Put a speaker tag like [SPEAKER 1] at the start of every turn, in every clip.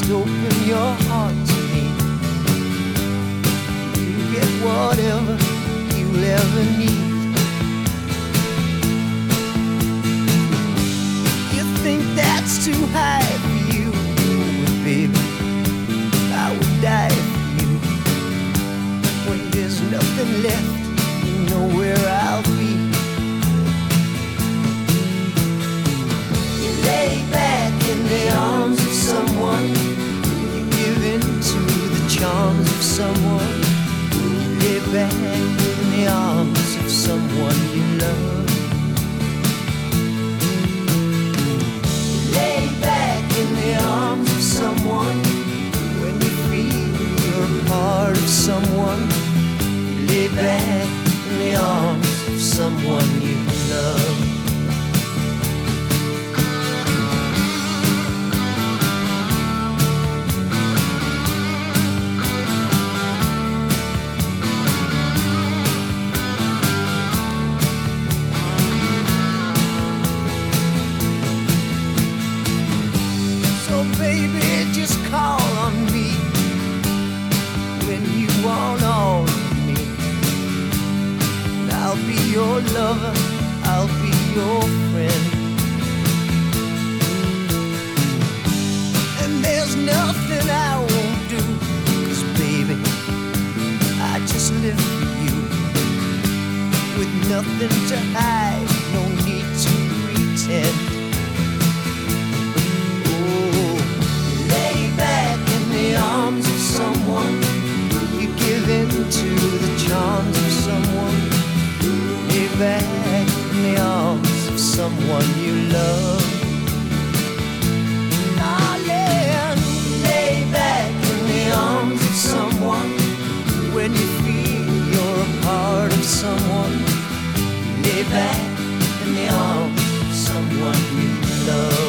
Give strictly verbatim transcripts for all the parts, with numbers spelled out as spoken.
[SPEAKER 1] Just open your heart to me. You get whatever you'll ever need. You think that's too high for you, but baby, I would die for you. When there's nothing left, you know where I'll be. You lay back in the arms of someone. You give in to the charms of someone. You lay back in the arms of someone you love. You lay back in the arms of someone. When you feel you're a part of someone, you lay back in the arms of someone you love. Baby, just call on me when you want all of me. I'll be your lover, I'll be your friend. And there's nothing I won't do, 'cause baby, I just live for you. With nothing to hide, no need to pretend. Arms of someone, you give in to the charms of someone. Lay back in the arms of someone you love. Darling, lay back in the arms of someone. When you feel you're a part of someone, lay back in the arms of someone you love.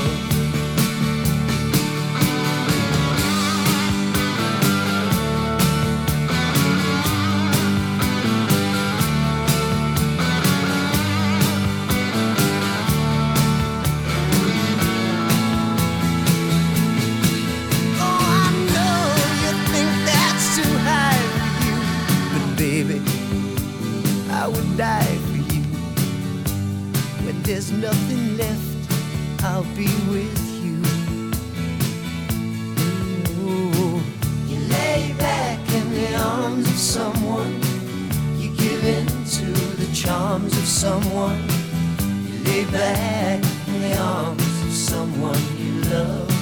[SPEAKER 1] Baby, I would die for you. When there's nothing left, I'll be with you. Ooh. You lay back in the arms of someone. You give in to the charms of someone. You lay back in the arms of someone you love.